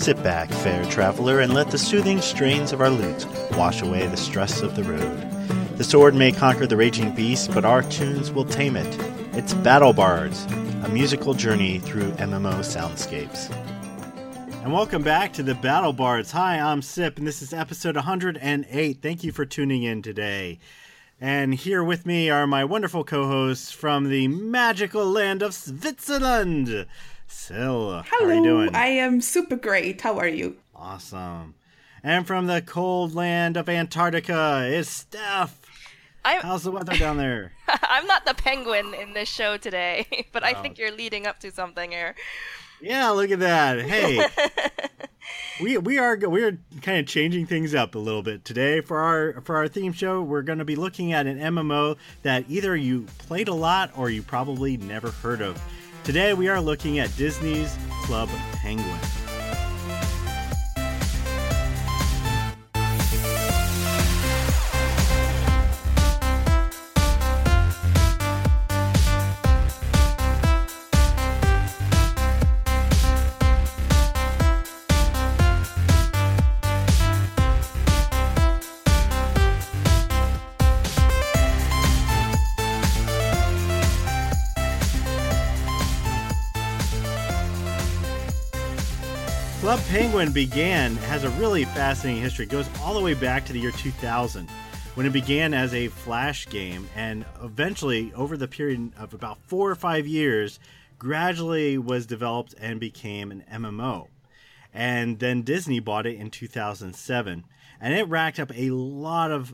Sit back, fair traveler, and let the soothing strains of our lute wash away the stress of the road. The sword may conquer the raging beast, but our tunes will tame it. It's Battle Bards, a musical journey through MMO soundscapes. And welcome back to the Battle Bards. Hi, I'm Sip, and this is episode 108. Thank you for tuning in today. And here with me are my wonderful co-hosts from the magical land of Switzerland. Sil, how are you doing? I am super great. How are you? Awesome. And from the cold land of Antarctica is Steph. How's the weather down there? I'm not the penguin in this show today, but I think you're leading up to something here. Yeah, look at that. Hey, we are kind of changing things up a little bit today for our theme show. We're going to be looking at an MMO that either you played a lot or you probably never heard of. Today we are looking at Disney's Club Penguin. Club Penguin has a really fascinating history. It goes all the way back to the year 2000 when it began as a Flash game, and eventually, over the period of about 4 or 5 years, gradually was developed and became an MMO. And then Disney bought it in 2007, and it racked up a lot of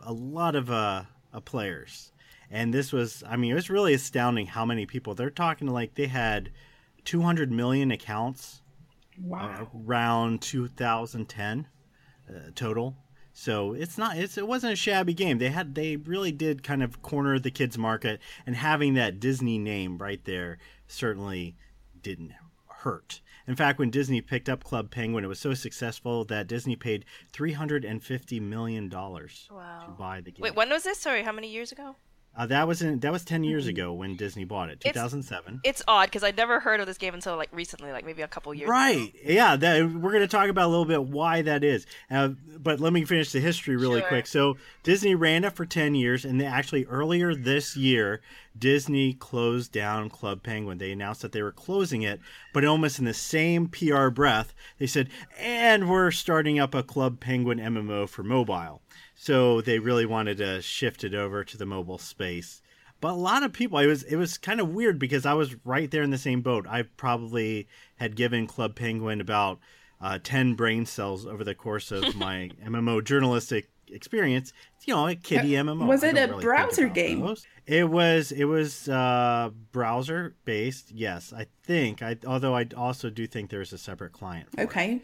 players. And this was, it was really astounding how many people. They're talking like they had 200 million accounts. Wow. Around 2010 total. So it wasn't a shabby game. They really did kind of corner the kids market, and having that Disney name right there certainly didn't hurt. In fact, when Disney picked up Club Penguin, it was so successful that Disney paid $350 million to buy the game. Wait, when was this? Sorry, how many years ago? That was 10 years ago when Disney bought it, 2007. It's odd because I'd never heard of this game until recently, maybe a couple years ago. Right. Yeah, we're going to talk about a little bit why that is. But let me finish the history really quick. So Disney ran it for 10 years, and actually earlier this year, Disney closed down Club Penguin. They announced that they were closing it, but almost in the same PR breath, they said, and we're starting up a Club Penguin MMO for mobile. So they really wanted to shift it over to the mobile space. But a lot of people, it was kind of weird because I was right there in the same boat. I probably had given Club Penguin about 10 brain cells over the course of my MMO journalistic experience. A kiddie MMO. Was it a browser game? Those. It was browser based. Yes, I think. Although I also do think there's a separate client for it.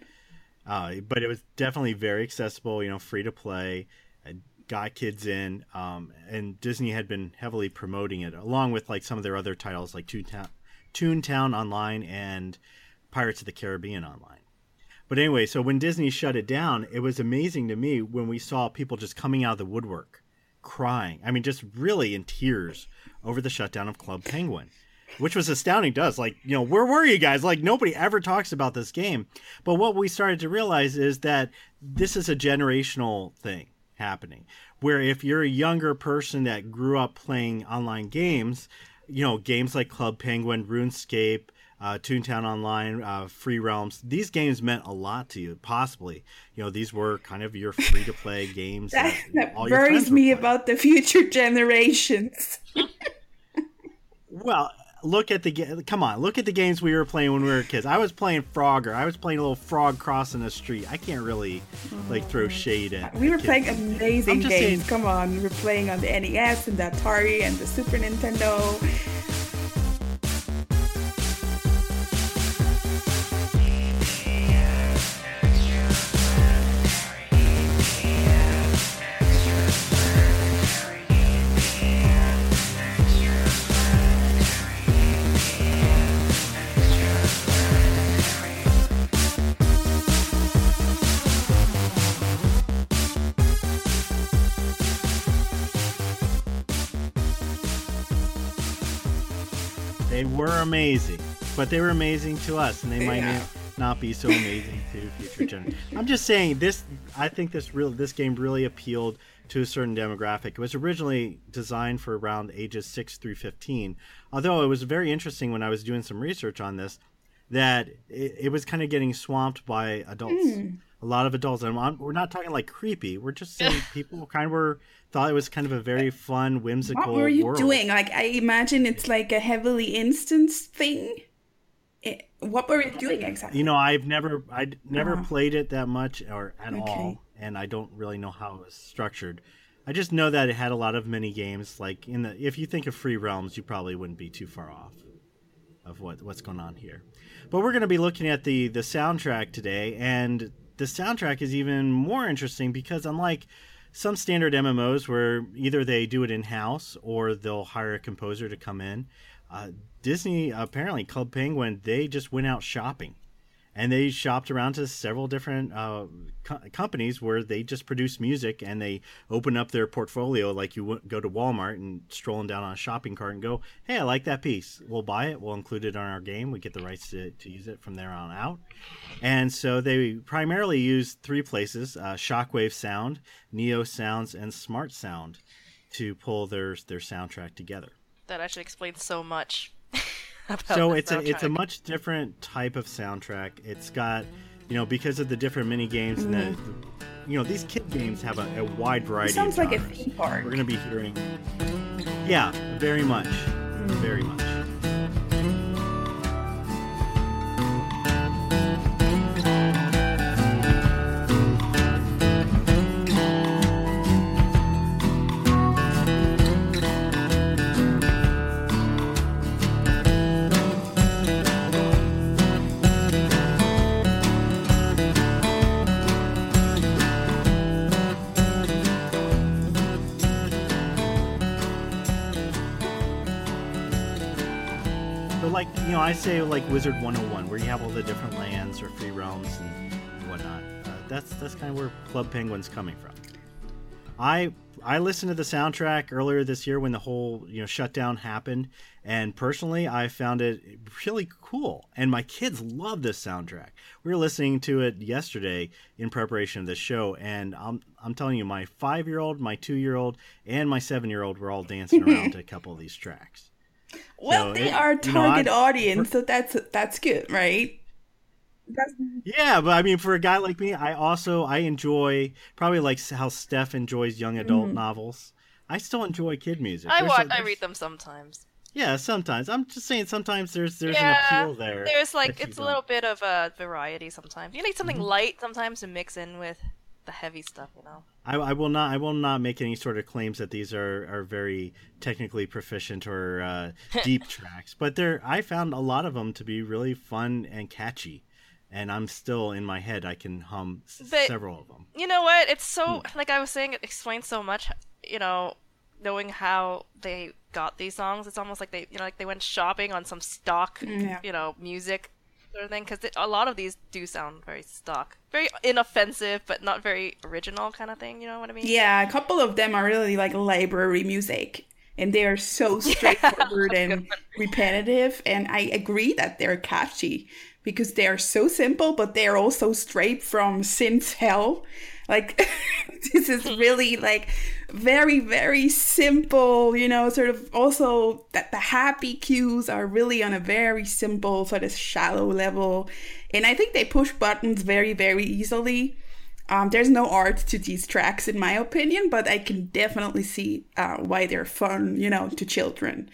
But it was definitely very accessible, free to play, got kids in, and Disney had been heavily promoting it, along with some of their other titles like Toontown Online and Pirates of the Caribbean Online. But anyway, so when Disney shut it down, it was amazing to me when we saw people just coming out of the woodwork, crying. Just really in tears over the shutdown of Club Penguin. Which was astounding to us. Where were you guys? Nobody ever talks about this game. But what we started to realize is that this is a generational thing happening. Where if you're a younger person that grew up playing online games, games like Club Penguin, RuneScape, Toontown Online, Free Realms, these games meant a lot to you, possibly. These were kind of your free-to-play games. that worries me about the future generations. Well... Look at the games we were playing when we were kids. I was playing Frogger. I was playing a little frog crossing the street. I can't really throw shade at. We were playing amazing games. Come on, we were playing on the NES and the Atari and the Super Nintendo. They were amazing, but they were amazing to us, and they not be so amazing to future generations. I'm just saying this. I think this game really appealed to a certain demographic. It was originally designed for around ages 6 through 15. Although it was very interesting when I was doing some research on this, that it was kind of getting swamped by adults. A lot of adults, and we're not talking like creepy. We're just saying people kind of thought it was kind of a very fun, whimsical world. What were you doing? Like, I imagine it's like a heavily instanced thing. What were you doing exactly? I'd never played it that much or at all, and I don't really know how it was structured. I just know that it had a lot of mini games. Like if you think of Free Realms, you probably wouldn't be too far off of what's going on here. But we're going to be looking at the soundtrack today, and the soundtrack is even more interesting because unlike some standard MMOs where either they do it in-house or they'll hire a composer to come in, Disney, apparently Club Penguin, they just went out shopping. And they shopped around to several different companies where they just produce music, and they open up their portfolio like you go to Walmart and strolling down on a shopping cart and go, hey, I like that piece. We'll buy it. We'll include it on our game. We get the rights to use it from there on out. And so they primarily use 3 places, Shockwave Sound, Neo Sounds, and Smart Sound to pull their soundtrack together. That actually explains so much. So it's a much different type of soundtrack. It's got, because of the different mini games and these kid games have a wide variety. It sounds of like a theme park. We're going to be hearing, yeah, very much, very much. I say like Wizard 101, where you have all the different lands or free realms and whatnot. That's kind of where Club Penguin's coming from. I listened to the soundtrack earlier this year when the whole shutdown happened, and personally I found it really cool. And my kids love this soundtrack. We were listening to it yesterday in preparation of this show, and I'm telling you, my 5-year-old, my 2-year-old, and my 7-year-old were all dancing around to a couple of these tracks. Well, they are target audience, so that's good, right? Yeah, but I mean, for a guy like me, I enjoy probably like how Steph enjoys young adult novels. I still enjoy kid music. I read them sometimes. Yeah, sometimes. I'm just saying sometimes there's an appeal there. There's it's a little bit of a variety sometimes. You need something light sometimes to mix in with the heavy stuff, I will not make any sort of claims that these are very technically proficient or deep tracks, but I found a lot of them to be really fun and catchy, and I'm still in my head I can hum several of them. You know what? It's so like I was saying, it explains so much. Knowing how they got these songs, it's almost like they went shopping on some stock, music. Sort of thing, because a lot of these do sound very stock, very inoffensive, but not very original kind of thing. You know what I mean? Yeah, a couple of them are really like library music, and they are so straightforward and repetitive. And I agree that they're catchy because they are so simple, but they are also straight from synth hell. Like, this is really like very, very simple, sort of also that the happy cues are really on a very simple, sort of shallow level. And I think they push buttons very, very easily. There's no art to these tracks, in my opinion, but I can definitely see why they're fun, to children.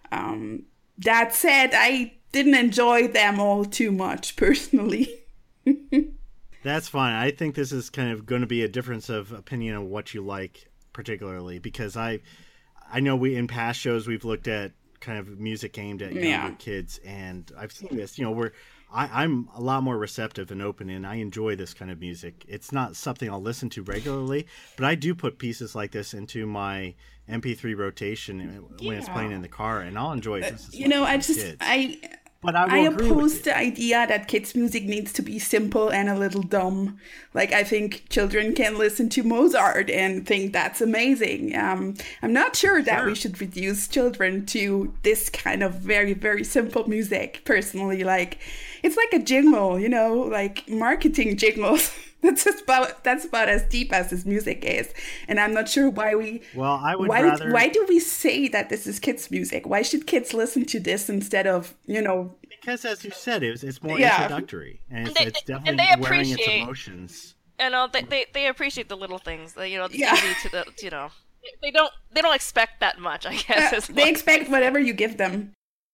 That said, I didn't enjoy them all too much, personally. That's fine. I think this is kind of going to be a difference of opinion on what you like, particularly because I know in past shows we've looked at kind of music aimed at younger kids, and I've seen this. I'm a lot more receptive and open, and I enjoy this kind of music. It's not something I'll listen to regularly, but I do put pieces like this into my MP3 rotation when it's playing in the car, and I'll enjoy it. But I will oppose the idea that kids' music needs to be simple and a little dumb. Like, I think children can listen to Mozart and think that's amazing. I'm not sure that we should reduce children to this kind of very, very simple music, personally. Like, it's like a jingle, you know, like marketing jingles. That's about as deep as this music is, and I'm not sure why we. Well, I would rather. Why do we say that this is kids' music? Why should kids listen to this instead of, you know? Because, as you said, it's more introducctory, and it's definitely wearing its emotions. And they appreciate the little things. You know, easy to the, you know, they don't expect that much. I guess they expect whatever you give them.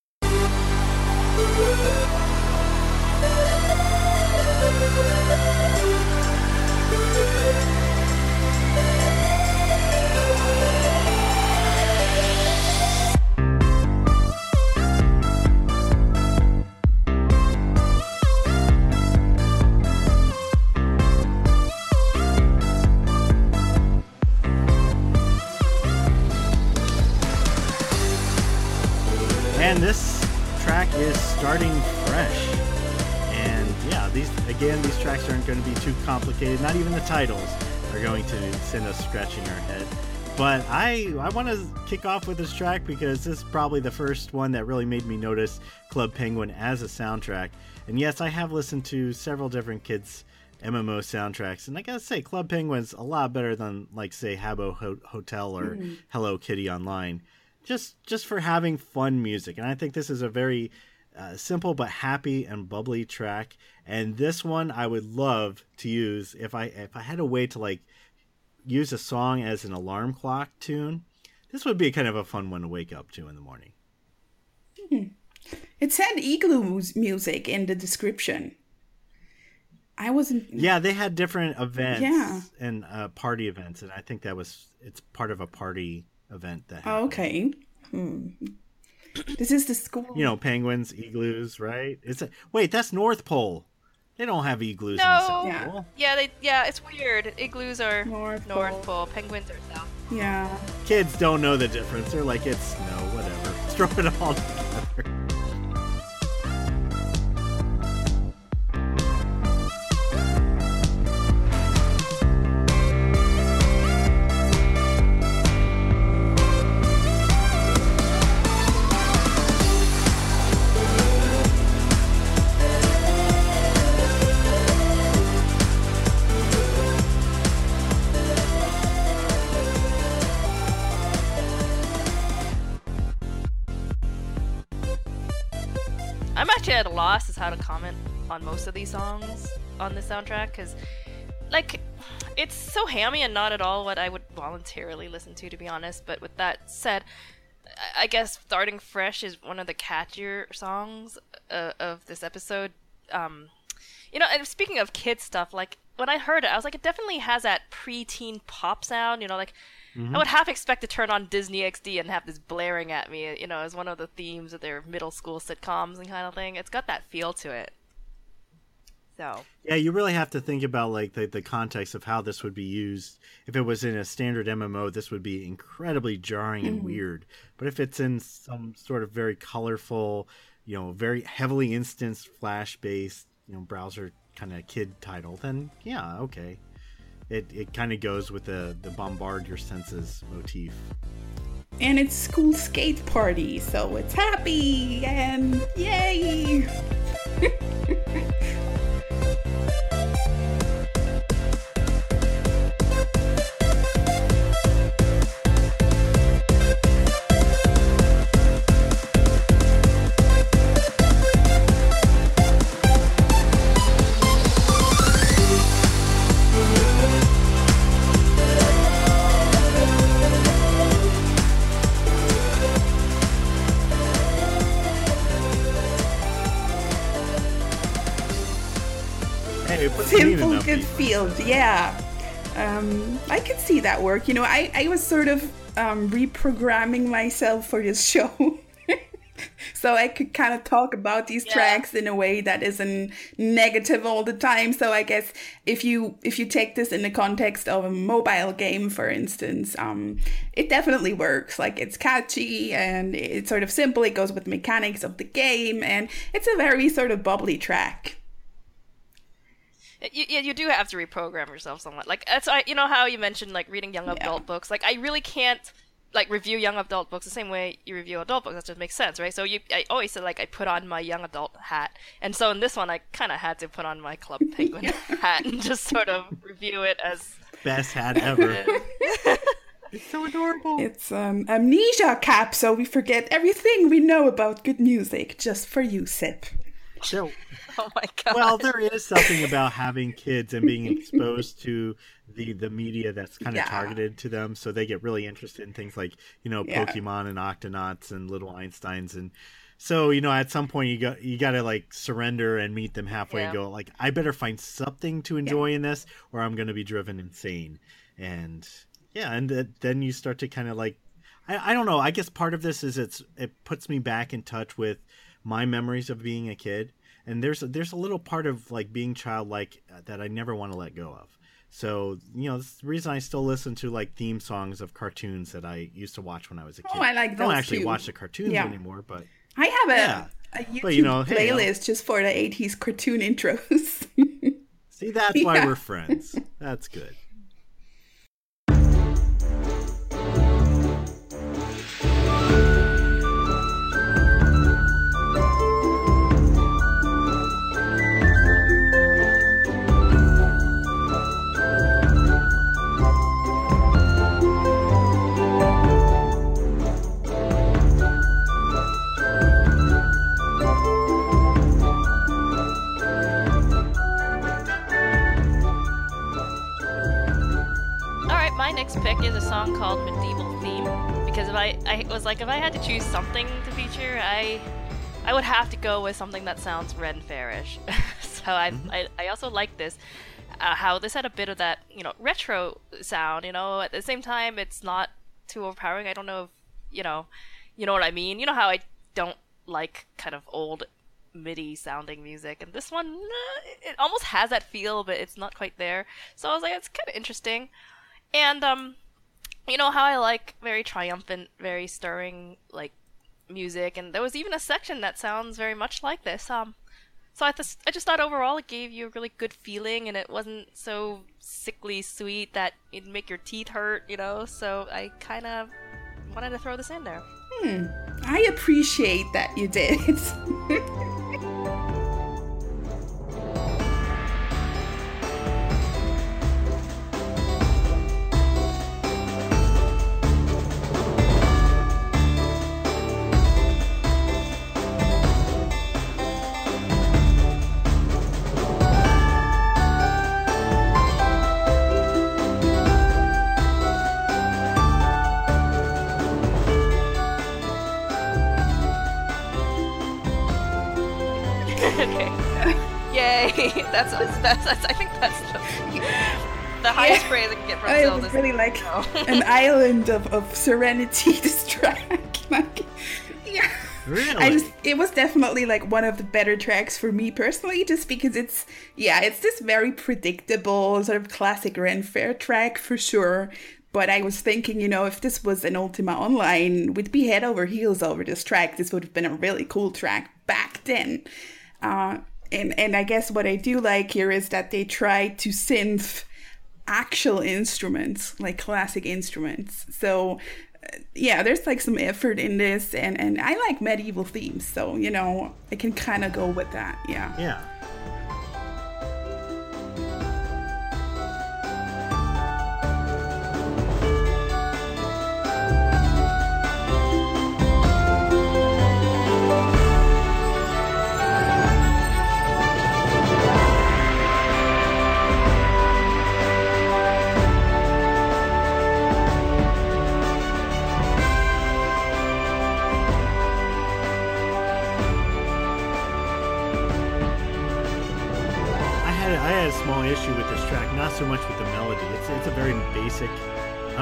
And this track is Starting Fresh. And yeah, these tracks aren't going to be too complicated. Not even the titles are going to send us scratching our head. But I want to kick off with this track because this is probably the first one that really made me notice Club Penguin as a soundtrack. And yes, I have listened to several different kids' MMO soundtracks, and I gotta say, Club Penguin's a lot better than, like, say, Habbo Hotel or Hello Kitty Online. Just for having fun music. And I think this is a very simple but happy and bubbly track. And this one I would love to use if I had a way to, like, use a song as an alarm clock tune. This would be kind of a fun one to wake up to in the morning. It said Igloo music in the description. I wasn't. Yeah, they had different events and party events, and I think it's part of a party event that happened. Okay. This is the school. You know, penguins, igloos, right? Wait, that's North Pole. They don't have igloos in the South Pole. Yeah, it's weird. Igloos are North Pole. Penguins are South. Yeah. Kids don't know the difference. They're like, it's snow, whatever. Throw it all together. I'm actually at a loss as how to comment on most of these songs on the soundtrack, because, like, it's so hammy and not at all what I would voluntarily listen to be honest. But with that said, I guess Starting Fresh is one of the catchier songs of this episode. You know, and speaking of kid stuff, like, when I heard it, I was like, it definitely has that preteen pop sound, you know, like, I would half expect to turn on Disney XD and have this blaring at me, you know, as one of the themes of their middle school sitcoms and kind of thing. It's got that feel to it. So. Yeah, you really have to think about, like, the context of how this would be used. If it was in a standard MMO, this would be incredibly jarring and weird. But if it's in some sort of very colorful, you know, very heavily instanced Flash-based, you know, browser kind of kid title, then yeah, okay. It kind of goes with the bombard your senses motif. And it's school skate party, so it's happy and yay! Simple, good field, yeah. I could see that work. You know, I was sort of reprogramming myself for this show. so I could kind of talk about these tracks in a way that isn't negative all the time. So I guess if you take this in the context of a mobile game, for instance, it definitely works. Like, it's catchy and it's sort of simple. It goes with the mechanics of the game, and it's a very sort of bubbly track. You do have to reprogram yourself somewhat. Like, that's you know how you mentioned like reading young adult books. Like, I really can't like review young adult books the same way you review adult books. That just makes sense, right? So I always said like I put on my young adult hat, and so in this one I kind of had to put on my Club Penguin hat and just sort of review it as best hat ever. It's so adorable. It's amnesia cap, so we forget everything we know about good music just for you, Sip. So, oh my god. Well, there is something about having kids and being exposed to the media that's kind of targeted to them, so they get really interested in things like, you know, Pokemon and Octonauts and Little Einsteins, and so, you know, at some point you got to like surrender and meet them halfway and go like, I better find something to enjoy in this, or I'm going to be driven insane. And then you start to kind of like, I don't know. I guess part of this is it puts me back in touch with my memories of being a kid, and there's a little part of like being childlike that I never want to let go of. So, you know, that's the reason I still listen to like theme songs of cartoons that I used to watch when I was a kid. Oh, I like those. I don't actually watch the cartoons anymore, but I have a YouTube playlist just for the 80s cartoon intros. See, that's why we're friends. That's good. Pick is a song called Medieval Theme, because if I had to choose something to feature, I would have to go with something that sounds Ren Fairish. So I also like this, how this had a bit of that, you know, retro sound, you know, at the same time it's not too overpowering. I don't know if you know what I mean. You know how I don't like kind of old MIDI sounding music, and this one it almost has that feel, but it's not quite there. So I was like, it's kind of interesting. And, you know how I like very triumphant, very stirring, like, music, and there was even a section that sounds very much like this. So I just thought overall it gave you a really good feeling, and it wasn't so sickly sweet that it'd make your teeth hurt, you know, so I kind of wanted to throw this in there. I appreciate that you did. That's I think that's the highest praise I can get from Zelda. It's really like an island of serenity, this track. Like, really? It was definitely like one of the better tracks for me personally, just because it's this very predictable sort of classic Ren Fair track for sure. But I was thinking, you know, if this was an Ultima Online, we'd be head over heels over this track. This would have been a really cool track back then. And I guess what I do like here is that they try to synth actual instruments, like classic instruments. So, there's like some effort in this, and I like medieval themes, so, you know, I can kind of go with that, Yeah. Issue with this track, not so much with the melody. It's a very basic,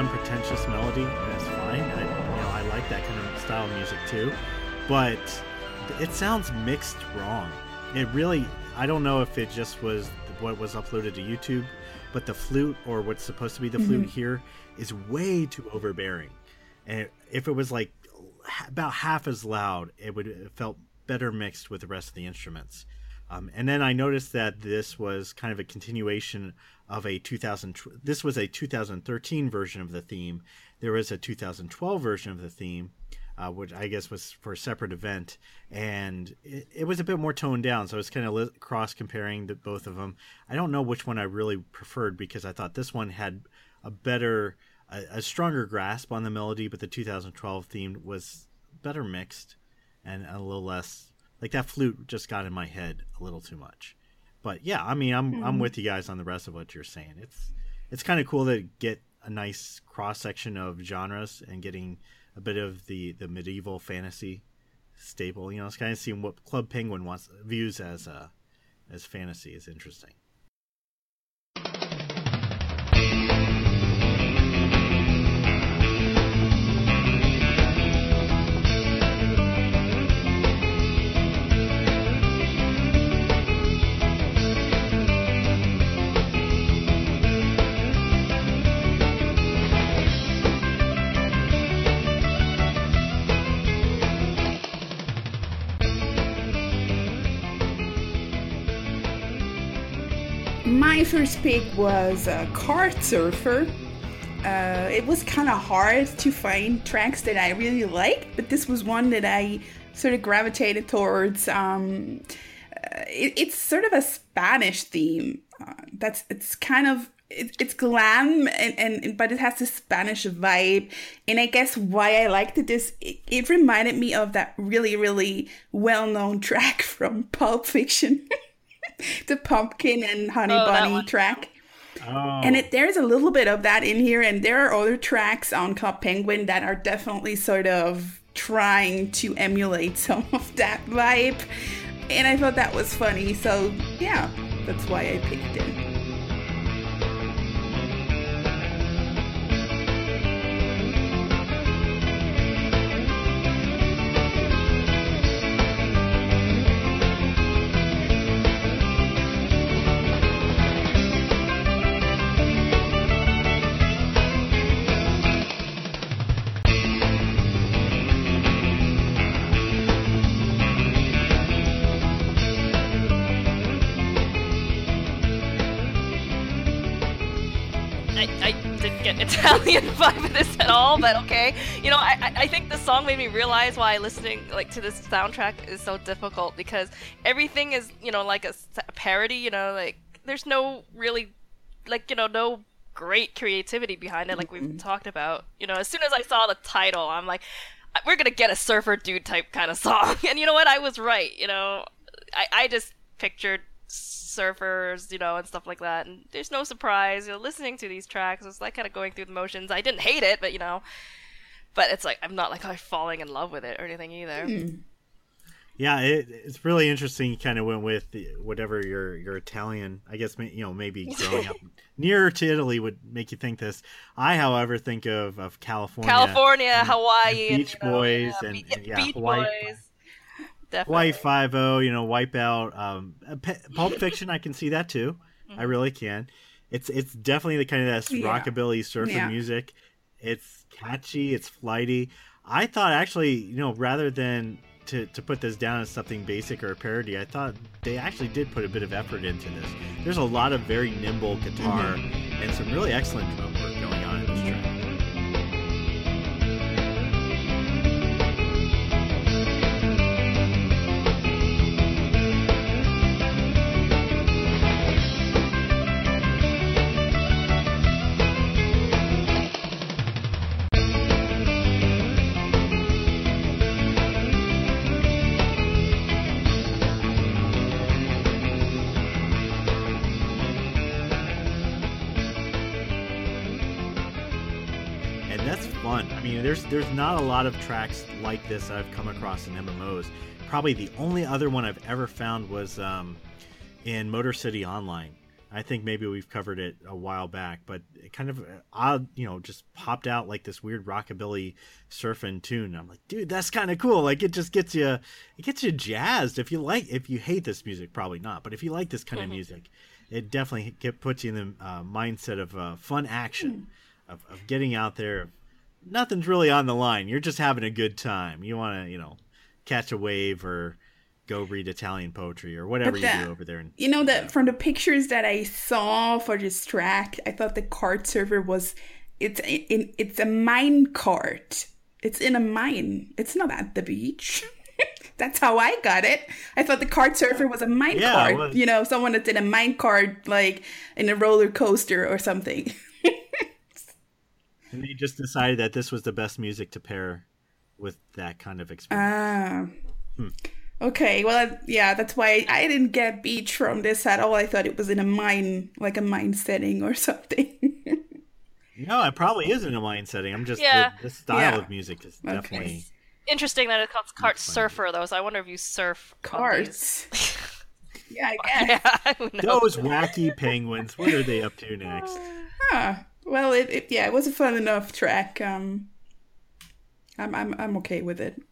unpretentious melody, and it's fine. I like that kind of style of music too. But it sounds mixed wrong. It really, I don't know if it just was what was uploaded to YouTube, but the flute, or what's supposed to be the flute here, is way too overbearing. And if it was like about half as loud, it felt better mixed with the rest of the instruments. And then I noticed that this was kind of a continuation of this was a 2013 version of the theme. There was a 2012 version of the theme, which I guess was for a separate event, and it was a bit more toned down. So I was kind of cross-comparing both of them. I don't know which one I really preferred, because I thought this one had a stronger grasp on the melody, but the 2012 theme was better mixed and a little less, like that flute just got in my head a little too much. But yeah, I mean, I'm with you guys on the rest of what you're saying. It's kind of cool to get a nice cross section of genres and getting a bit of the medieval fantasy staple. You know, it's kind of seeing what Club Penguin views as fantasy is interesting. My first pick was Kart Surfer. It was kind of hard to find tracks that I really liked, but this was one that I sort of gravitated towards. It's sort of a Spanish theme. It's glam, but it has this Spanish vibe. And I guess why I liked it is it reminded me of that really, really well-known track from Pulp Fiction. The Pumpkin and Honey Bunny track. Oh. And there's a little bit of that in here, and there are other tracks on Club Penguin that are definitely sort of trying to emulate some of that vibe. And I thought that was funny, so yeah, that's why I picked it. Italian vibe of this at all, but okay. You know, I think the song made me realize why listening to this soundtrack is so difficult, because everything is, you know, like a parody, you know, like there's no really, like, you know, no great creativity behind it, like we've talked about. You know, as soon as I saw the title, I'm like, we're gonna get a surfer dude type kind of song. And you know what, I was right. You know, I just pictured surfers, you know, and stuff like that, and there's no surprise, you know, listening to these tracks. It's like kind of going through the motions. I didn't hate it, but you know, but it's like I'm not like falling in love with it or anything either. Yeah, it's really interesting. You kind of went with whatever your Italian, I guess, you know, maybe growing up nearer to Italy would make you think this. I, however, think of California, Hawaii, Beach Boys, and Beach Hawaii. Boys. Hawaii Definitely. 5-0, you know, Wipeout, Pulp Fiction. I can see that too. I really can. It's definitely the kind of that rockabilly surfer music. It's catchy. It's flighty. I thought actually, you know, rather than to put this down as something basic or a parody, I thought they actually did put a bit of effort into this. There's a lot of very nimble guitar and some really excellent drum work going on in this track. There's not a lot of tracks like this I've come across in MMOs. Probably the only other one I've ever found was in Motor City Online. I think maybe we've covered it a while back, but it kind of odd, just popped out like this weird rockabilly surfing tune. I'm like, dude, that's kind of cool. Like it just gets you jazzed. If you hate this music, probably not. But if you like this kind of music, it definitely puts you in the mindset of fun action, of getting out there. Nothing's really on the line. You're just having a good time. You want to, catch a wave or go read Italian poetry or whatever you do over there. That from the pictures that I saw for this track, I thought the kart surfer it's a mine cart. It's in a mine. It's not at the beach. That's how I got it. I thought the kart surfer was a mine cart. Someone that's in a mine cart, like in a roller coaster or something. And they just decided that this was the best music to pair with that kind of experience. Okay, well, yeah, that's why I didn't get beach from this at all. I thought it was in a mine, like a mine setting or something. No, it probably is in a mine setting. I'm just, the style of music is definitely... Interesting that it's called Kart Surfer, though, so I wonder if you surf karts. Yeah, I guess. Yeah, those wacky penguins, what are they up to next? Well, it was a fun enough track. I'm okay with it.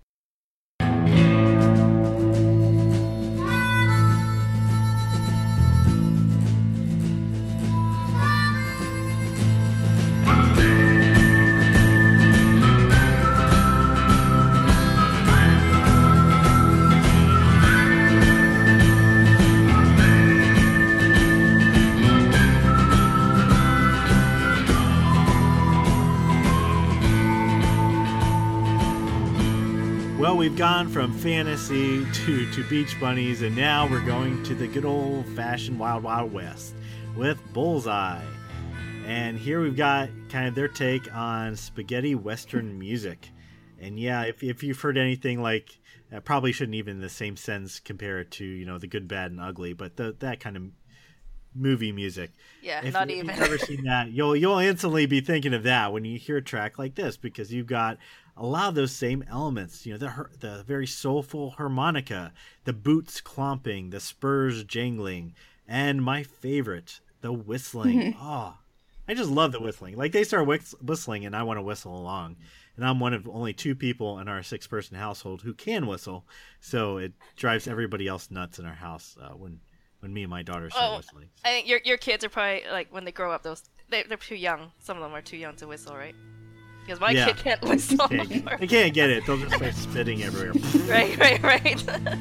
Well, we've gone from fantasy to Beach Bunnies, and now we're going to the good old-fashioned Wild Wild West with Bullseye. And here we've got kind of their take on spaghetti Western music. And yeah, if you've heard anything like, I probably shouldn't even in the same sense compare it to, the good, bad, and ugly, but that kind of movie music. Yeah, if not even. If you've ever seen that, you'll instantly be thinking of that when you hear a track like this, because you've got a lot of those same elements, the very soulful harmonica, the boots clomping, the spurs jangling, and my favorite, the whistling. Oh, I just love the whistling. Like, they start whistling and I want to whistle along. And I'm one of only 2 people in our 6-person household who can whistle, so it drives everybody else nuts in our house when me and my daughter start whistling. I think your kids are probably, like, when they grow up, they're too young. Some of them are too young to whistle, right? Because my kid can't whistle anymore. They can't get it. They'll just start spitting everywhere. Right.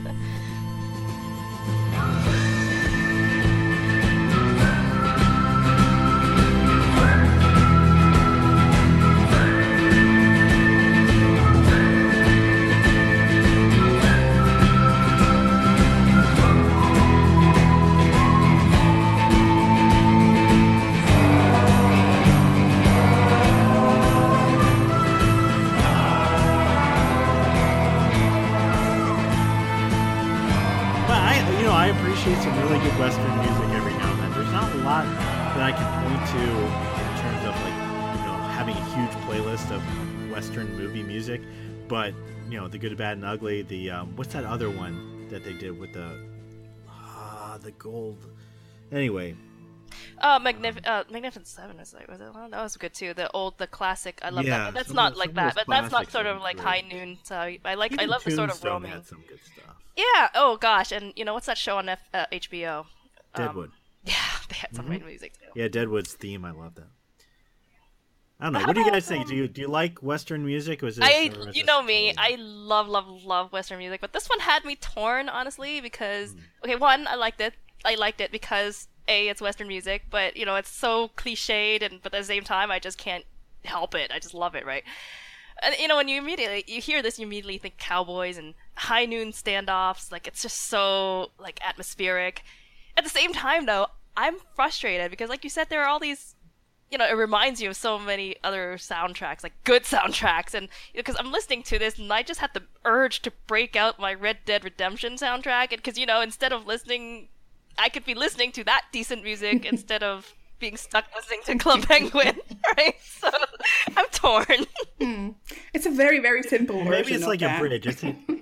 Some really good Western music every now and then. There's not a lot that I can point to in terms of, like, having a huge playlist of Western movie music, but the good, bad, and ugly. The what's that other one that they did with the gold? Anyway. Magnificent Seven was it? That was good too. The classic. I love that. But that's not like that. But that's not sort of like High Noon. So I love the sort of romance. Had some good stuff. Yeah. Oh gosh. And what's that show on HBO? Deadwood. Yeah, they had some great music too. Yeah, Deadwood's theme. I love that. I don't know. What do you guys think? Do you like Western music? Was it? You know me. I love Western music, but this one had me torn, honestly, because one, I liked it because it's Western music, but it's so cliched, but at the same time, I just can't help it. I just love it, right? And when you hear this, you immediately think cowboys and high noon standoffs. Like, it's just so, like, atmospheric. At the same time, though, I'm frustrated because, like you said, there are all these, it reminds you of so many other soundtracks, like good soundtracks. And because I'm listening to this and I just had the urge to break out my Red Dead Redemption soundtrack. And because, instead of listening, I could be listening to that decent music instead of being stuck listening to Club Penguin, right? So I'm torn. It's a very, very simple version. Maybe it's like a bridge.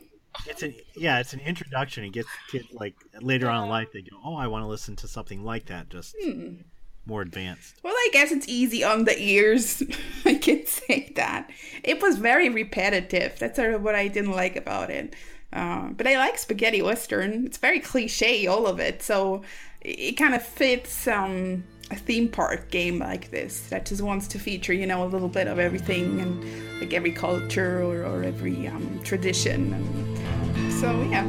it's an introduction. It gets kids like later on in life they go, oh, I want to listen to something like that, just more advanced. Well, I guess it's easy on the ears. I can say that. It was very repetitive. That's sort of what I didn't like about it. But I like spaghetti western. It's very cliche, all of it. So it kind of fits a theme park game like this that just wants to feature, a little bit of everything and like every culture or every tradition. And so, yeah.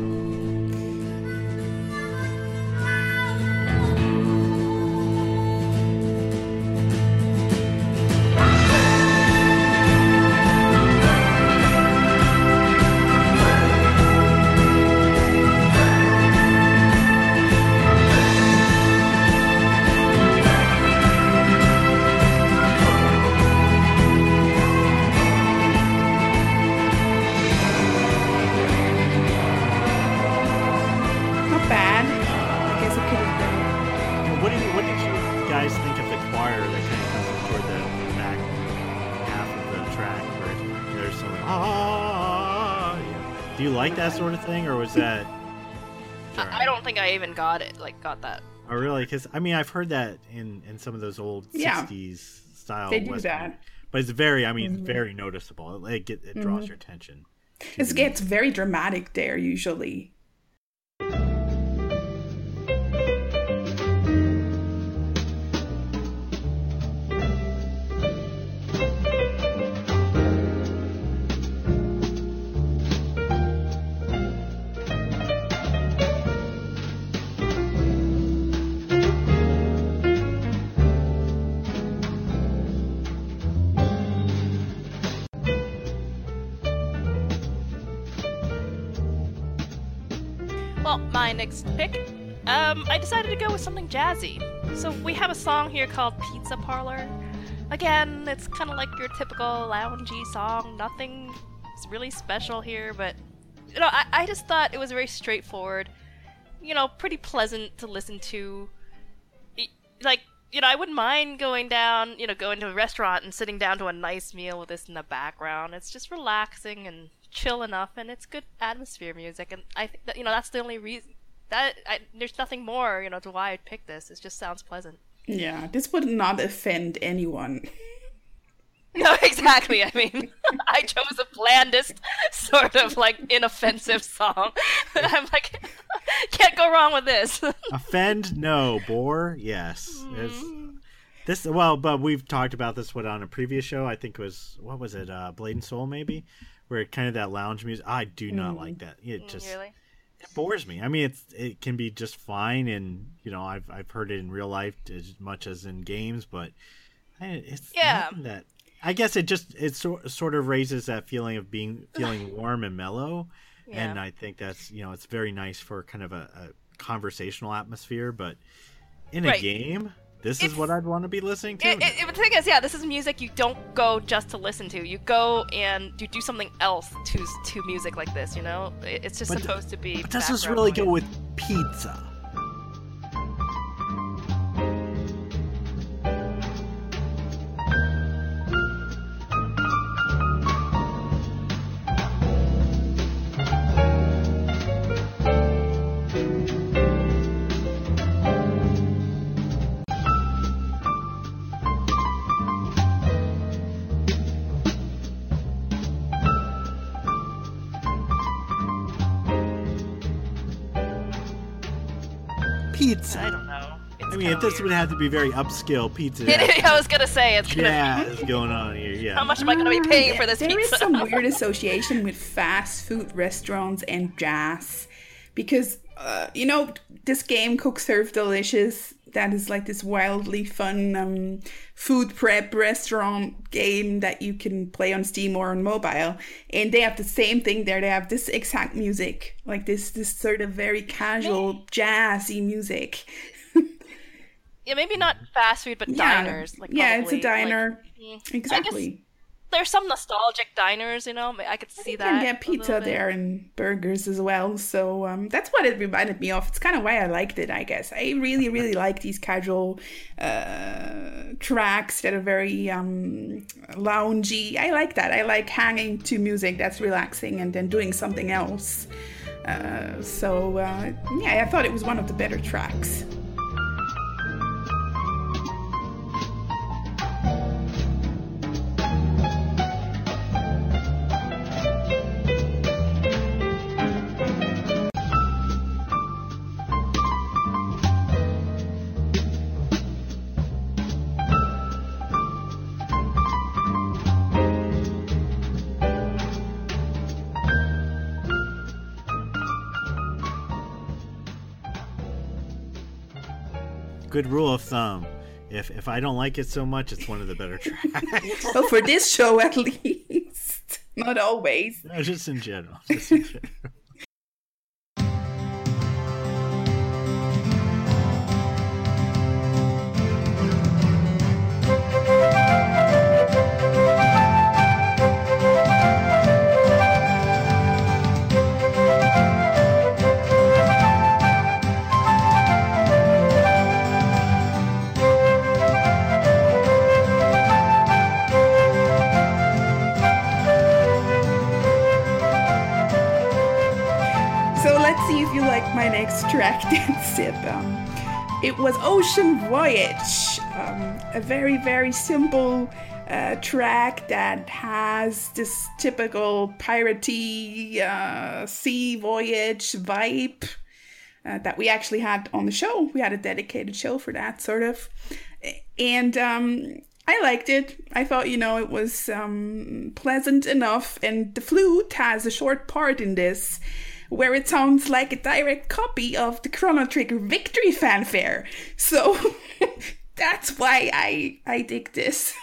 Like that sort of thing, or was that? I don't think I even got that. Oh, really? Because I've heard that in some of those old '60s style. They do that, but it's very, it's very noticeable. It draws your attention. It gets very dramatic there usually. My next pick, I decided to go with something jazzy. So we have a song here called Pizza Parlor. Again, it's kind of like your typical loungy song. Nothing is really special here, but I just thought it was very straightforward. Pretty pleasant to listen to. I wouldn't mind going down, going to a restaurant and sitting down to a nice meal with this in the background. It's just relaxing and chill enough, and it's good atmosphere music, and I think that that's the only reason there's nothing more to why I'd pick this. It just sounds pleasant. Yeah, this would not offend anyone. No, exactly. I chose a blandest sort of inoffensive song. I'm like, can't go wrong with this. Offend? No. Bore? Yes. But we've talked about this on a previous show. I think it was, what was it? Blade and Soul, maybe, where kind of that lounge music. I do not like that. It just really? It bores me. It can be just fine, and I've heard it in real life as much as in games, but it's nothing that. I guess it sort of raises that feeling of feeling warm and mellow, and I think that's it's very nice for kind of a conversational atmosphere. But in a game, this is what I'd want to be listening to. The thing is, this is music you don't go just to listen to. You go and you do something else to music like this. It's just supposed to be. But does this really go with pizza? Pizza. I don't know. If this would have to be very upscale pizza. I was gonna say it's gonna is going on here. Yeah. How much am I gonna be paying for this pizza? There is some weird association with fast food restaurants and jazz, because this game Cook Serve Delicious, that is like this wildly fun food prep restaurant game that you can play on Steam or on mobile, and they have the same thing there. They have this exact music, like this sort of very casual jazzy music. Yeah, maybe not fast food, but diners. It's a diner. Exactly. there's some nostalgic diners, I could see that. You can get pizza there and burgers as well. So that's what it reminded me of. It's kind of why I liked it, I guess. I really, really like these casual tracks that are very loungy. I like that. I like hanging to music that's relaxing and then doing something else. I thought it was one of the better tracks. Good rule of thumb. If I don't like it so much, it's one of the better tracks. Well, for this show at least. Not always. No, just in general. My next track, that's it. It was Ocean Voyage, a very, very simple track that has this typical piratey sea voyage vibe that we actually had on the show. We had a dedicated show for that, sort of. And I liked it. I thought, it was pleasant enough. And the flute has a short part in this, where it sounds like a direct copy of the Chrono Trigger Victory fanfare. So that's why I dig this.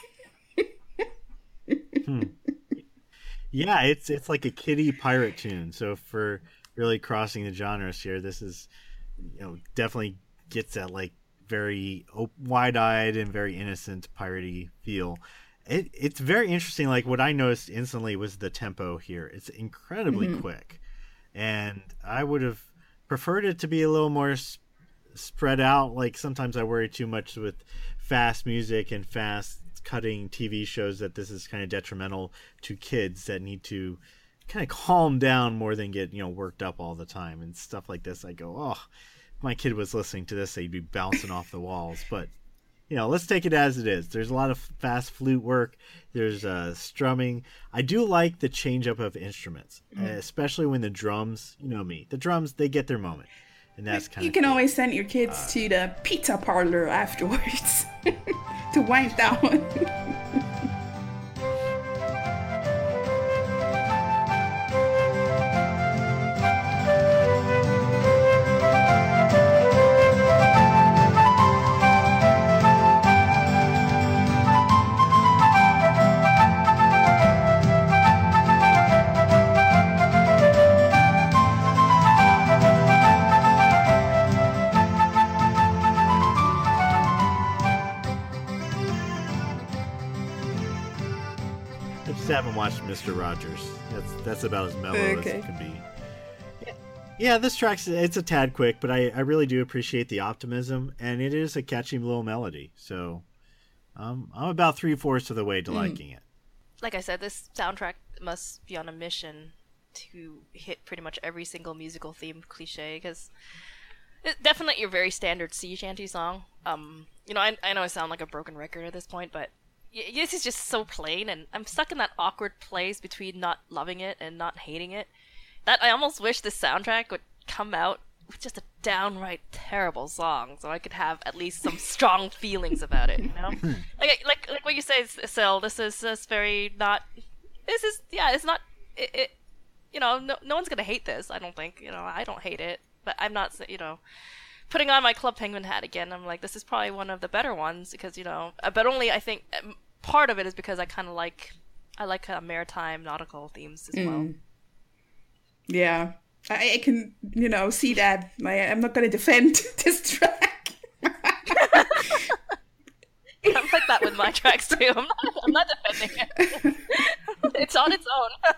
Yeah, it's like a kiddie pirate tune. So for really crossing the genres here, this is definitely gets that like very wide-eyed and very innocent piratey feel. It's very interesting. Like what I noticed instantly was the tempo here. It's incredibly quick. And I would have preferred it to be a little more spread out. Like sometimes I worry too much with fast music and fast cutting TV shows that this is kind of detrimental to kids that need to kind of calm down more than get, worked up all the time and stuff like this. I go, oh, if my kid was listening to this, they'd be bouncing off the walls. But, let's take it as it is. There's a lot of fast flute work. There's strumming. I do like the change up of instruments, especially when the drums, me, the drums, they get their moment. And that's kind of You can always send your kids to the pizza parlor afterwards to wind down. 'cause I haven't watched Mr. Rogers. That's about as mellow as it can be. Yeah, this track's it's a tad quick, but I really do appreciate the optimism, and it is a catchy little melody. So I'm about 3/4 of the way to liking it. Like I said, this soundtrack must be on a mission to hit pretty much every single musical theme cliche, because it's definitely your very standard sea shanty song. You know, I know I sound like a broken record at this point, but this is just so plain, and I'm stuck in that awkward place between not loving it and not hating it, that I almost wish this soundtrack would come out with just a downright terrible song, so I could have at least some strong feelings about it, you know? like what you say, Sil, this is just very not... it's not... you know, no one's gonna hate this, I don't think. You know, I don't hate it, but I'm not, you know... Putting on my Club Penguin hat again, I'm like, this is probably one of the better ones, because, you know... But only, I think, part of it is because I kind of like... I like maritime, nautical themes as well. Yeah. I can, you know, see that. I'm not going to defend this track. I'm like that with my tracks too. I'm not defending it. It's on its own.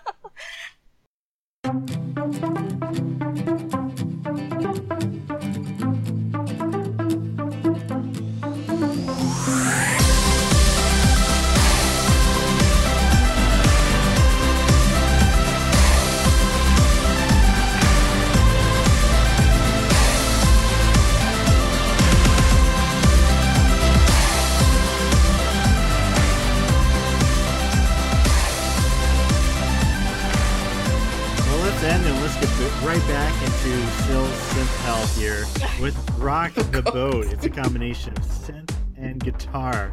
And let's get right back into Phil's synth hell here with Rock the Boat. It's a combination of synth and guitar.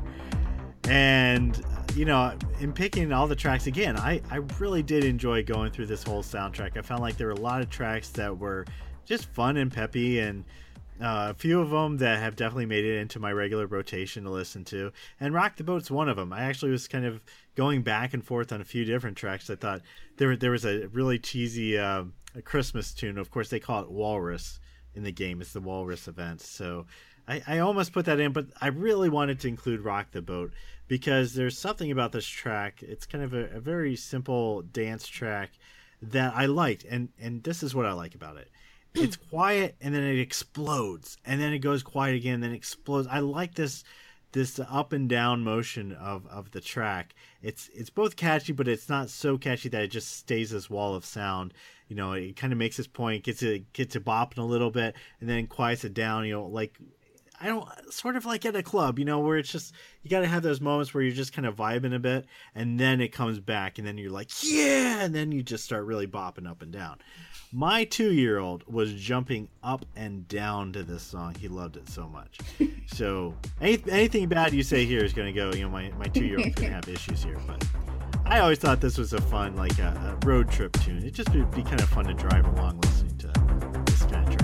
And, you know, in picking all the tracks again, I really did enjoy going through this whole soundtrack. I found like there were a lot of tracks that were just fun and peppy, and a few of them that have definitely made it into my regular rotation to listen to. And Rock the Boat's one of them. I actually was kind of going back and forth on a few different tracks. I thought there was a really cheesy a Christmas tune. Of course, they call it Walrus in the game. It's the Walrus event. So I almost put that in, but I really wanted to include Rock the Boat because there's something about this track. It's kind of a very simple dance track that I liked. And this is what I like about it. It's quiet, and then it explodes, and then it goes quiet again, and then it explodes. I like this up and down motion of the track. It's both catchy, but it's not so catchy that it just stays this wall of sound. You know, it kind of makes its point, gets it bopping a little bit, and then quiets it down. You know, like I don't sort of like at a club, you know, where it's just you got to have those moments where you're just kind of vibing a bit, and then it comes back, and then you're like, yeah, and then you just start really bopping up and down. My 2-year-old was jumping up and down to this song. He loved it so much. So anything bad you say here is going to go, you know, my 2-year-old's going to have issues here. But I always thought this was a fun, like a road trip tune. It just would be kind of fun to drive along listening to this kind of track.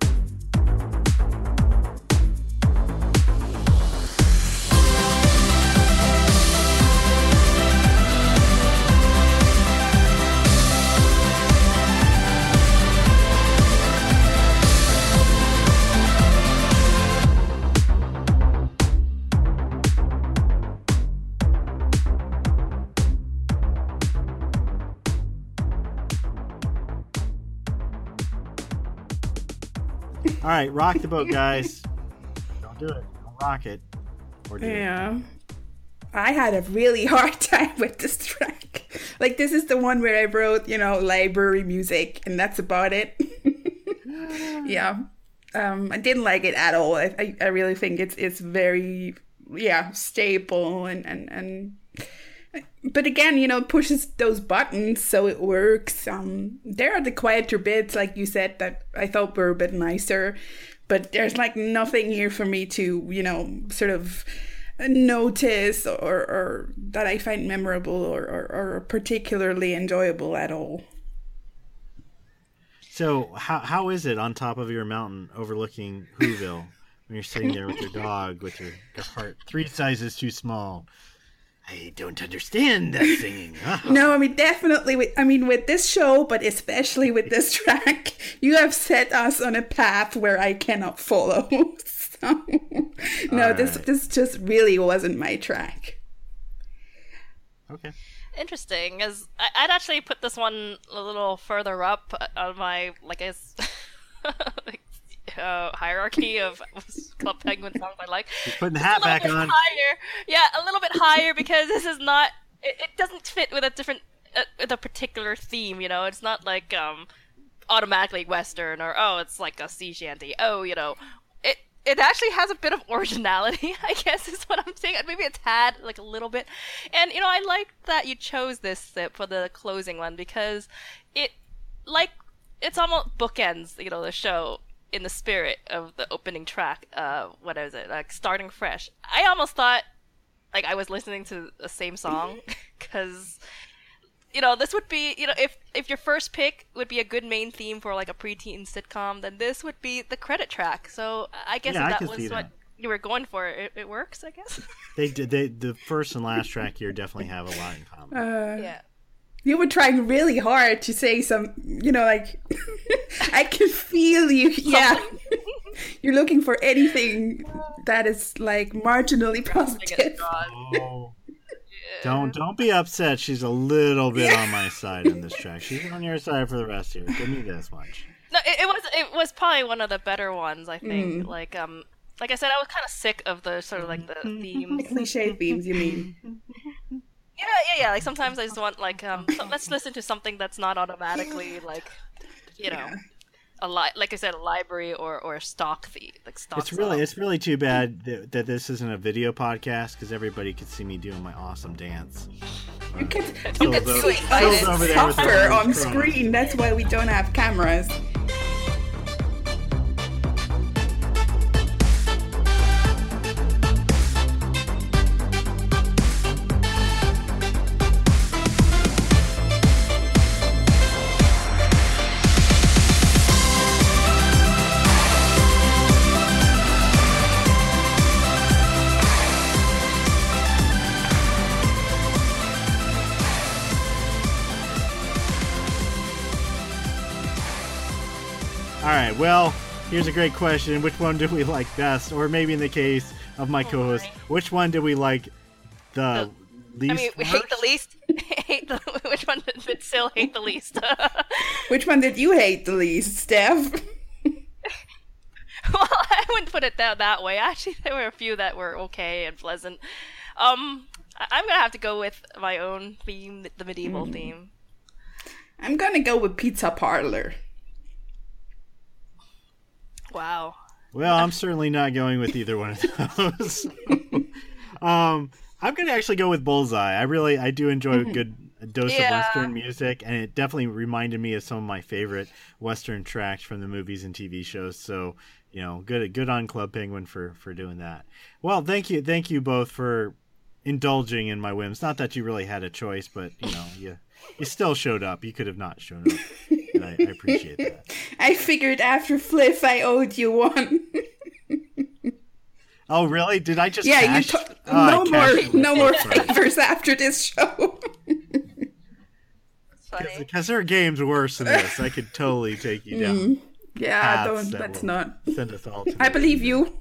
All right, rock the boat, guys. Don't do it. Don't rock it. Or do yeah. It. I had a really hard time with this track. Like, this is the one where I wrote, you know, library music, and that's about it. Yeah. I didn't like it at all. I really think it's very, stable and but again, you know, it pushes those buttons, so it works. There are the quieter bits, like you said, that I thought were a bit nicer, but there's like nothing here for me to, you know, sort of notice or that I find memorable or particularly enjoyable at all. So how is it on top of your mountain overlooking Whoville when you're sitting there with your dog with your heart 3 sizes too small? I don't understand that singing. Oh. No, I mean, definitely with this show, but especially with this track, you have set us on a path where I cannot follow. So, no, this just really wasn't my track. Okay. Interesting, as I'd actually put this one a little further up on my, hierarchy of Club Penguin songs I like. You're putting the hat back on. Higher. Yeah, a little bit higher because this is not. It doesn't fit with with a particular theme. You know, it's not like automatically Western or it's like a sea shanty. You know, it actually has a bit of originality, I guess is what I'm saying. Maybe a tad, like a little bit. And you know, I like that you chose this for the closing one because it's almost bookends. You know, the show. In the spirit of the opening track, what is it? Like Starting Fresh. I almost thought like I was listening to the same song because, you know, this would be, you know, if your first pick would be a good main theme for like a preteen sitcom, then this would be the credit track. So I guess if that was what you were going for, it works, I guess. The first and last track here definitely have a lot in common. Yeah. You were trying really hard to say some, you know, like, I can feel you. Yeah. You're looking for anything that is like marginally positive. Oh. Don't be upset. She's a little bit on my side in this track. She's on your side for the rest here. Give me this much. No, it was probably one of the better ones, I think. Like I said, I was kind of sick of the sort of like the themes. Cliche themes, you mean? Yeah. Like sometimes I just want like let's listen to something that's not automatically like, like I said, a library or a stock theme, like stock. It's really too bad that this isn't a video podcast because everybody could see me doing my awesome dance. You could suffer on screen. That's why we don't have cameras. Alright, well, here's a great question. Which one did we like best? Or maybe in the case of my co-host, which one did we like the least? I mean, we hate the least. Which one did we still hate the least? Which one did you hate the least, Steph? Well, I wouldn't put it that way. Actually, there were a few that were okay and pleasant. I'm gonna have to go with my own theme, the medieval theme. I'm gonna go with Pizza Parlor. Wow. Well, I'm certainly not going with either one of those. I'm going to actually go with Bullseye. I do enjoy a good dose of Western music, and it definitely reminded me of some of my favorite Western tracks from the movies and TV shows. So, good on Club Penguin for doing that. Well, thank you both for indulging in my whims. Not that you really had a choice, but you still showed up. You could have not shown up. And I appreciate that. I figured after Fliff I owed you one. Oh, really? Did I just cash? No more favors after this show. Because there are games worse than this. I could totally take you down. Yeah, let's not. Send us all to I believe you.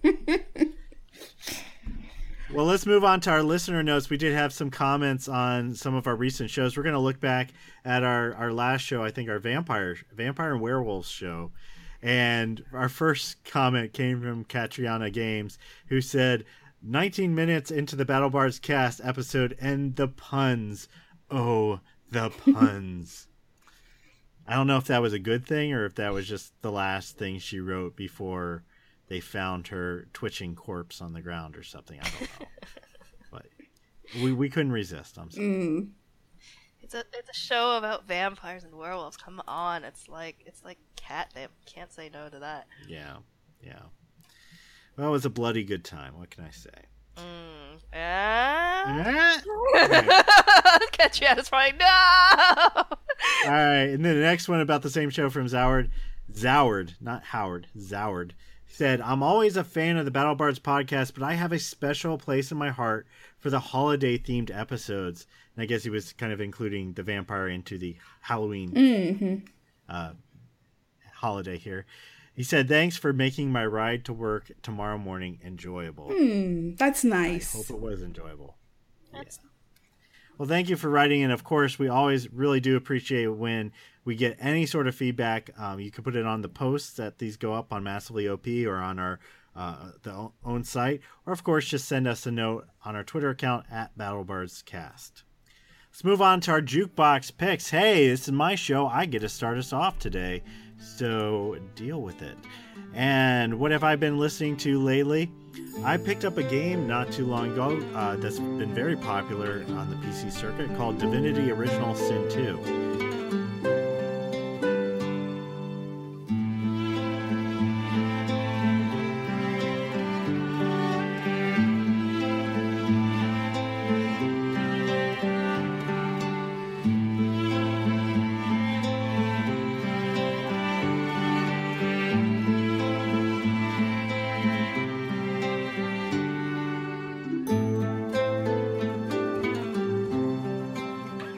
Well, let's move on to our listener notes. We did have some comments on some of our recent shows. We're going to look back at our last show, I think our Vampire and Werewolves show. And our first comment came from Catriona Games, who said, 19 minutes into the Battle Bards cast episode, and the puns. Oh, the puns. I don't know if that was a good thing or if that was just the last thing she wrote before they found her twitching corpse on the ground or something. I don't know. But we couldn't resist. I'm sorry. It's a show about vampires and werewolves. Come on, it's like catnip. Can't say no to that. Yeah. Well, it was a bloody good time. What can I say? Catch you out. It's probably no. All right, and then the next one about the same show from Zoward, not Howard, Zoward. Said, I'm always a fan of the Battle Bards podcast, but I have a special place in my heart for the holiday-themed episodes. And I guess he was kind of including the vampire into the Halloween holiday here. He said, thanks for making my ride to work tomorrow morning enjoyable. That's nice. I hope it was enjoyable. Yeah. Well, thank you for writing in. Of course, we always really do appreciate when we get any sort of feedback. You can put it on the posts that these go up on Massively OP or on our own site. Or, of course, just send us a note on our Twitter account at BattleBardsCast. Let's move on to our Jukebox picks. Hey, this is my show. I get to start us off today. So deal with it. And what have I been listening to lately? I picked up a game not too long ago that's been very popular on the PC circuit called Divinity Original Sin 2.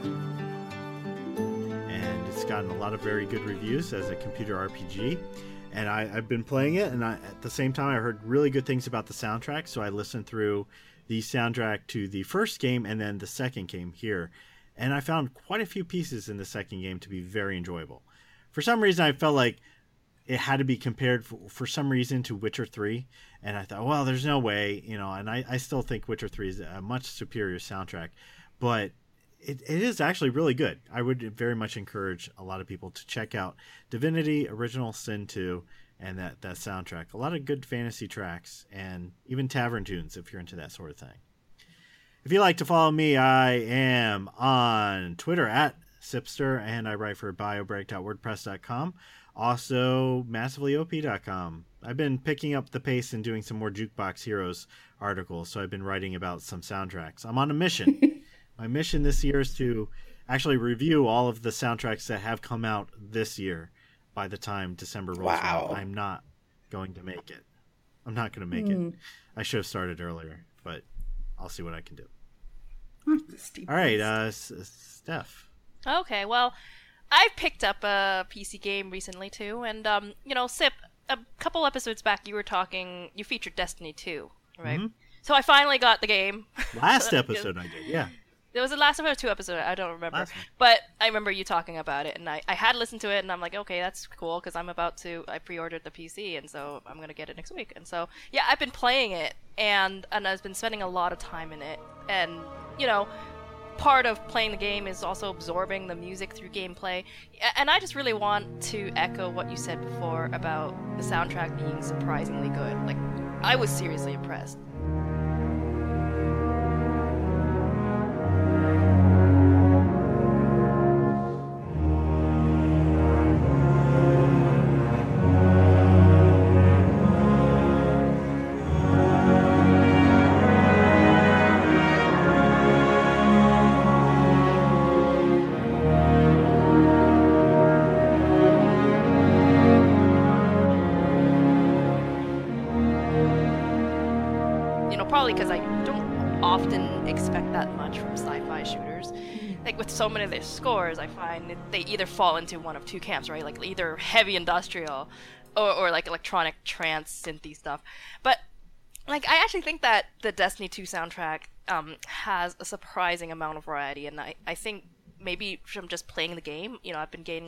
Very good reviews as a computer RPG, and I've been playing it, and at the same time I heard really good things about the soundtrack, so I listened through the soundtrack to the first game and then the second game here, and I found quite a few pieces in the second game to be very enjoyable. For some reason, I felt like it had to be compared for some reason to Witcher 3, and I thought, well, there's no way, and I still think Witcher 3 is a much superior soundtrack, but it is actually really good. I would very much encourage a lot of people to check out Divinity Original Sin 2 and that soundtrack. A lot of good fantasy tracks and even tavern tunes if you're into that sort of thing. If you'd like to follow me, I am on Twitter at Sipster, and I write for biobreak.wordpress.com. Also, massivelyop.com. I've been picking up the pace and doing some more Jukebox Heroes articles, so I've been writing about some soundtracks. I'm on a mission. My mission this year is to actually review all of the soundtracks that have come out this year by the time December rolls around. I'm not going to make it. I'm not going to make it. I should have started earlier, but I'll see what I can do. All right, Steph. Okay, well, I've picked up a PC game recently too, and Sip, a couple episodes back you featured Destiny 2, right? Mm-hmm. So I finally got the game. Last episode I did, yeah. It was the last of our 2 episodes, I don't remember. But I remember you talking about it, and I had listened to it, and I'm like, okay, that's cool, because I pre-ordered the PC, and so I'm going to get it next week. And so, yeah, I've been playing it, and I've been spending a lot of time in it. And, part of playing the game is also absorbing the music through gameplay. And I just really want to echo what you said before about the soundtrack being surprisingly good. Like, I was seriously impressed. Probably because I don't often expect that much from sci-fi shooters. Like with so many of their scores, I find they either fall into one of two camps, right? Like either heavy industrial or like electronic trance synthy stuff. But like I actually think that the Destiny 2 soundtrack has a surprising amount of variety, and I think maybe from just playing the game, I've been gaining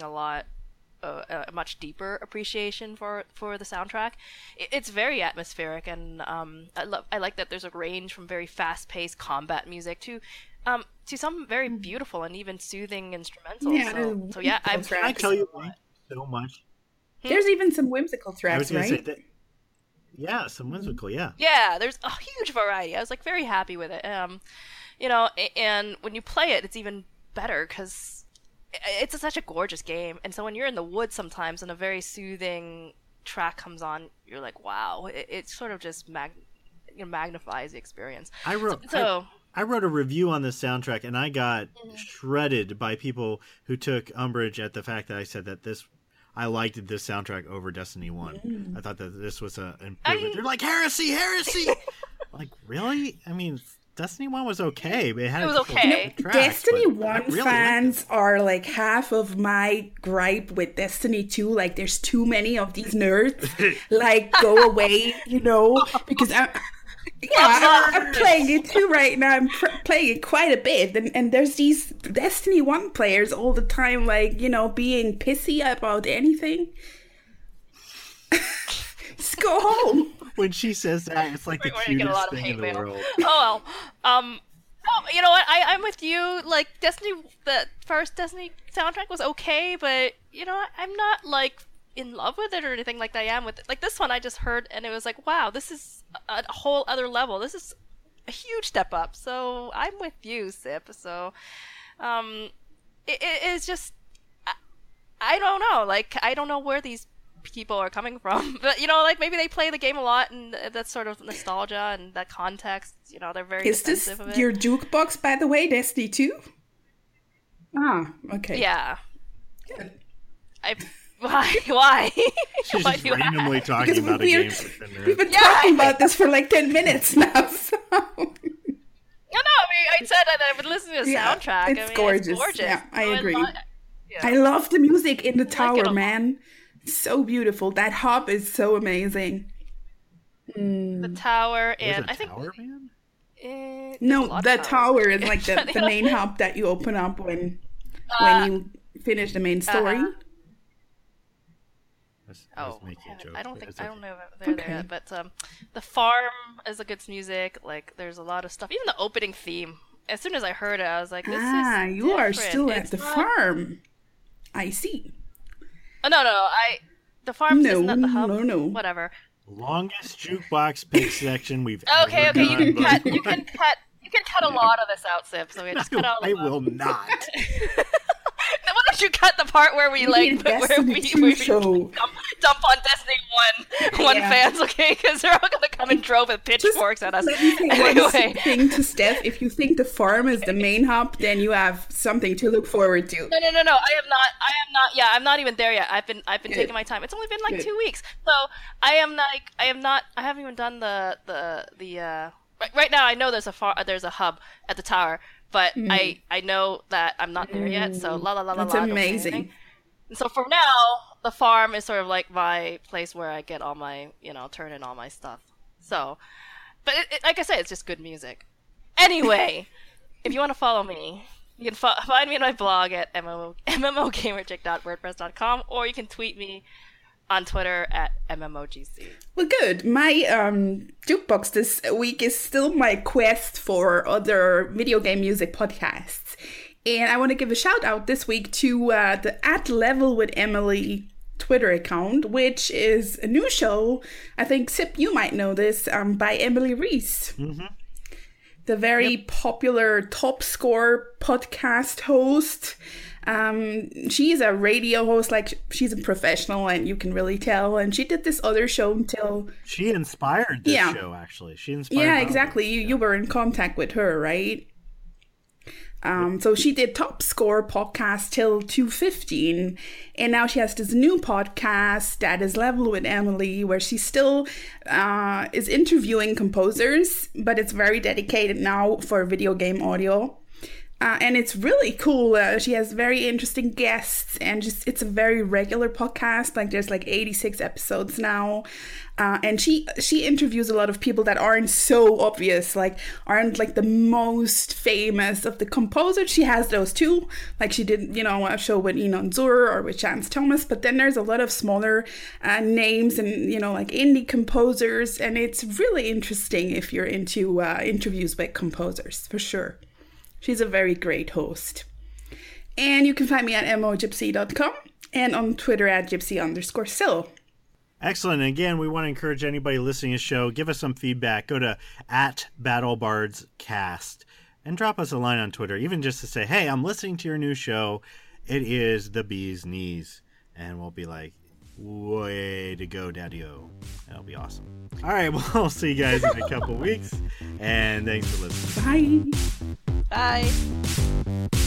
a much deeper appreciation for the soundtrack. It's very atmospheric, and I like that there's a range from very fast-paced combat music to some very beautiful and even soothing instrumentals. Yeah, I tell you so much. There's even some whimsical tracks, right? Yeah, some whimsical, yeah. Yeah, there's a huge variety. I was like very happy with it. And when you play it, it's even better because it's such a gorgeous game, and so when you're in the woods sometimes and a very soothing track comes on, you're like, wow, it sort of just magnifies the experience. I wrote a review on this soundtrack, and I got shredded by people who took umbrage at the fact that I said that I liked this soundtrack over Destiny 1. I thought that this was an improvement. They're like, heresy! Like, really? I mean, Destiny 1 was okay, but it was okay. Tracks, Destiny 1 fans are like half of my gripe with Destiny 2. Like, there's too many of these nerds. Like, go away, because I'm playing it too right now. I'm playing it quite a bit, and there's these Destiny 1 players all the time, like, being pissy about anything. Just go home. When she says that, it's like the cutest thing in the world. Oh, well. You know what? I'm with you. Like, the first Destiny soundtrack was okay, but, I'm not, like, in love with it or anything like I am with it. Like, this one I just heard, and it was like, wow, this is a whole other level. This is a huge step up. So, I'm with you, Sip. So, it's just, I don't know. Like, I don't know where these people are coming from, but like maybe they play the game a lot, and that sort of nostalgia and that context, they're very defensive of it. Is this your jukebox, by the way, Destiny 2? Okay. Yeah. Good. Why? She's just randomly talking about a game for 10 minutes. We've been talking about this for like 10 minutes now, so... I said that I would listen to the soundtrack. It's gorgeous. It's gorgeous. Yeah, I agree. I love the music in the tower, man. So beautiful. That hop is so amazing. The tower, and I think Tower Man? No, the tower is like the main hub that you open up when you finish the main story. I was making a joke. I don't know if they're there yet, but the farm is a good music. Like, there's a lot of stuff. Even the opening theme. As soon as I heard it, I was like, "This is you are different. still at the farm." I see. Oh no, the farm isn't at the hub. No. Whatever. Longest jukebox pick section we've Okay, ever done. you can cut a lot of this out, Sip. So we just cut out. I will not. Why don't you cut the part where we dump on Destiny 1 fans, okay? Because they're all gonna come and drove with pitchforks at us. Anyway, thing to Steph, if you think the farm is the main hub, then you have something to look forward to. No. I am not. Yeah, I'm not even there yet. I've been taking my time. It's only been like 2 weeks, so I haven't even done the. Right now, I know there's a hub at the tower. But I know that I'm not there yet, so That's amazing. And so for now, the farm is sort of like my place where I get all my, turn in all my stuff. So, but like I said, it's just good music. Anyway, if you want to follow me, you can find me on my blog at mmogamerchick.wordpress.com, or you can tweet me on Twitter at MMOGC. Well, good. My jukebox this week is still my quest for other video game music podcasts. And I want to give a shout out this week to the At Level with Emily Twitter account, which is a new show. I think, Sip, you might know this, by Emily Reese. Mm-hmm. The very popular Top Score podcast host. She's a radio host, like she's a professional, and you can really tell. And she did this other show until she inspired this show. Actually, she inspired. Yeah, exactly. You were in contact with her, right? So she did Top Score podcast till 2015, and now she has this new podcast that is Level with Emily, where she still is interviewing composers, but it's very dedicated now for video game audio. And it's really cool. She has very interesting guests, and it's a very regular podcast. Like, there's like 86 episodes now. And she interviews a lot of people that aren't so obvious, like aren't like the most famous of the composers. She has those too. Like, she did, a show with Inon Zur or with Chance Thomas. But then there's a lot of smaller names and, like indie composers. And it's really interesting if you're into interviews with composers, for sure. She's a very great host. And you can find me at mogypsy.com and on Twitter at gypsy_sil. Excellent. And again, we want to encourage anybody listening to the show, give us some feedback. Go to @BattleBardsCast and drop us a line on Twitter, even just to say, hey, I'm listening to your new show. It is The Bee's Knees. And we'll be like, way to go, Daddy-O. That'll be awesome. All right, well, I'll see you guys in a couple weeks. And thanks for listening. Bye. Bye.